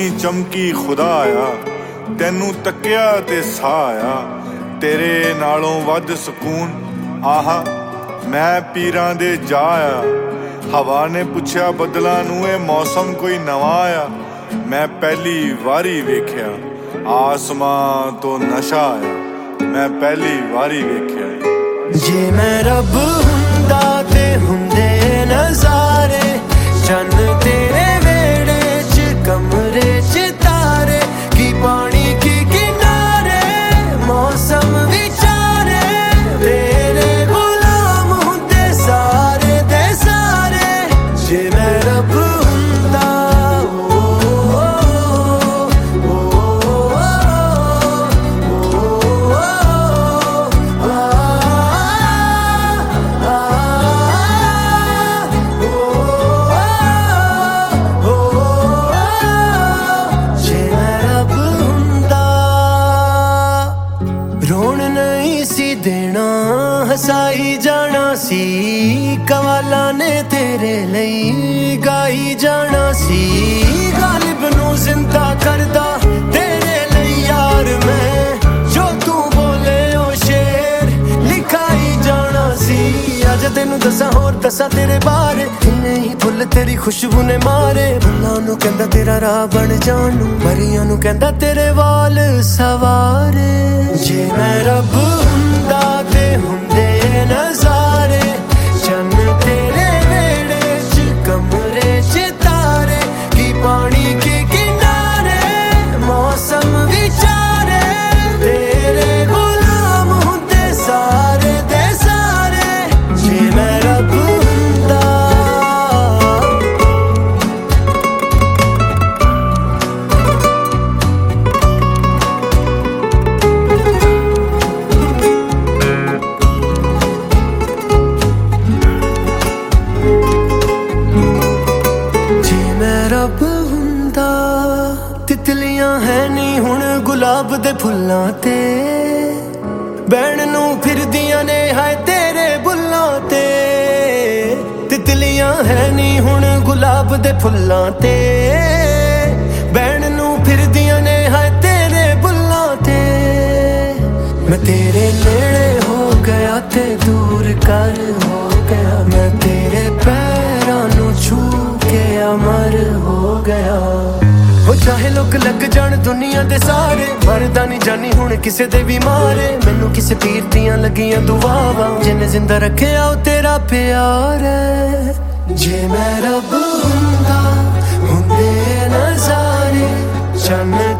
ਰੋਸ਼ਨੀ ਚਮਕੀ ਖੁਦਾਇਆ, ਤੈਨੂੰ ਤੱਕਿਆ ਤੇ ਸਾਹ ਆਇਆ, ਤੇਰੇ ਨਾਲੋਂ ਵੱਧ ਸਕੂਨ ਆਹਾ ਮੈਂ ਪੀਰਾਂ ਦੇ ਜਾ ਆਇਆ। ਹਵਾ ਨੇ ਪੁੱਛਿਆ ਬੱਦਲਾਂ ਨੂੰ ਇਹ ਮੌਸਮ ਕੋਈ ਨਵਾਂ ਆਇਆ, ਮੈਂ ਪਹਿਲੀ ਵਾਰੀ ਵੇਖਿਆ ਆਸਮਾਂ ਤੋਂ ਨਸ਼ਾ ਆਇਆ, ਮੈਂ ਪਹਿਲੀ ਵਾਰੀ ਵੇਖਿਆ। ਜੇ ਮੈਂ ਰੱਬ ਹੁੰਦਾ ਤੇ ਹੁੰਦੇ ਨਜ਼ਾਰੇ, ਚੰਨ ਤੇਰੇ ਵੇੜੇ ਚ ਕਮਰੇ ਚ ਤਾਰੇ, ਕੀ ਪਾਣੀ ਕੀ ਕਿਨਾਰੇ ਮੌਸਮ ਵਿਚਾਰੇ, ਤੇਰੇ ਗੁਲਾਮ ਹੁੰਦੇ ਸਾਰੇ ਦੇ ਸਾਰੇ। ਜੇ ਮੈਂ ਰੱਬ ਹੁੰਦਾ ਰੋਣ ਨਹੀਂ ਸੀ ਦੇਣਾ, ਹਸਾਈ ਜਾਣਾ ਸੀ, ਕਵਾਲਾਂ ਨੇ ਤੇਰੇ ਲਈ ਗਾਈ ਜਾਣਾ ਸੀ। ਗਾਲਿਬ ਨੂੰ ਜ਼ਿੰਦਾ ਕਰਦਾ ਤੇਰੇ ਲਈ ਯਾਰ ਮੈਂ, ਜੋ ਤੂੰ ਬੋਲੇ ਉਹ ਸ਼ੇਰ ਲਿਖਾਈ ਜਾਣਾ ਸੀ। ਅੱਜ ਤੈਨੂੰ ਦੱਸਾਂ ਹੋਰ ਦੱਸਾਂ ਤੇਰੇ ਬਾਰੇ, ਨਹੀਂ ਫੁੱਲ ਤੇਰੀ ਖੁਸ਼ਬੂ ਨੇ ਮਾਰੇ। ਫੁੱਲਾਂ ਨੂੰ ਕਹਿੰਦਾ ਤੇਰਾ ਰਾਹ ਬਣ ਜਾਣ ਨੂੰ, ਮਰੀਆਂ ਨੂੰ ਕਹਿੰਦਾ ਤੇਰੇ ਵਾਲ ਸਵਾਰੇ। ਜੇ ਮੈਂ ਰੱਬ ਹੁੰਦਾ ਤੇ ਹੁੰਦੇ ਨਜ਼ਾਰੇ, ਚੰਨ ਤੇਰੇ ਵੇੜੇ ਚ ਕਮਰੇ ਚ ਤਾਰੇ, ਕੀ ਪਾਣੀ ਕੀ ਕਿਨਾਰੇ ਮੌਸਮ ਵਿਚਾਰੇ, ਤੇਰੇ ਗੁਲਾਮ ਹੁੰਦੇ ਸਾਰੇ ਦੇ ਸਾਰੇ। ਜੇ ਮੈਂ ਰੱਬ ਹੁੰਦਾ ਰੱਬ ਹੁੰਦਾ। ਤਿਤਲੀਆਂ ਹੈ ਨੀ ਹੁਣ ਗੁਲਾਬ ਦੇ ਫੁੱਲਾਂ ਤੇ, ਬਹਿਣ ਨੂੰ ਫਿਰਦੀਆਂ ਨੇ ਹਾਏ ਤੇਰੇ ਬੁੱਲਾਂ ਤੇ। ਤਿਤਲੀਆਂ ਹੈ ਨੀ ਹੁਣ ਗੁਲਾਬ ਦੇ ਫੁੱਲਾਂ ਤੇ, ਬਹਿਣ ਨੂੰ ਫਿਰਦੀਆਂ ਨੇ ਹਾਏ ਤੇਰੇ ਬੁੱਲਾਂ ਤੇ। ਮੈਂ ਤੇਰੇ ਨੇੜੇ ਹੋ ਗਿਆ ਤੇ ਦੂਰ ਕਰ ਹੋ ਗਿਆ, ਮੈਂ ਤੇਰੇ ਪੈਰਾਂ ਨੂੰ ਛੂ ਕੇ ਅਮਰ ਹੋ ਗਿਆ। ਉਹ ਚਾਹੇ ਲੋਕ ਲੱਗ ਜਾਣ ਦੁਨੀਆ ਦੇ ਸਾਰੇ, ਮਰਦਾ ਨਹੀਂ ਜਾਨੀ ਹੁਣ ਕਿਸੇ ਦੇ ਵੀ ਮਾਰੇ। ਮੈਨੂੰ ਕਿਸੇ ਪੀਰ ਦੀਆਂ ਲੱਗੀਆਂ ਦੁਆਵਾਂ, ਜਿੰਨੇ ਜ਼ਿੰਦਾ ਰੱਖਿਆ ਉਹ ਤੇਰਾ ਪਿਆਰ ਹੈ। ਜੇ ਮੈਂ ਰੱਬ ਹੁੰਦਾ ਹੁੰਦੇ ਨਜ਼ਾਰੇ, ਚੰਨ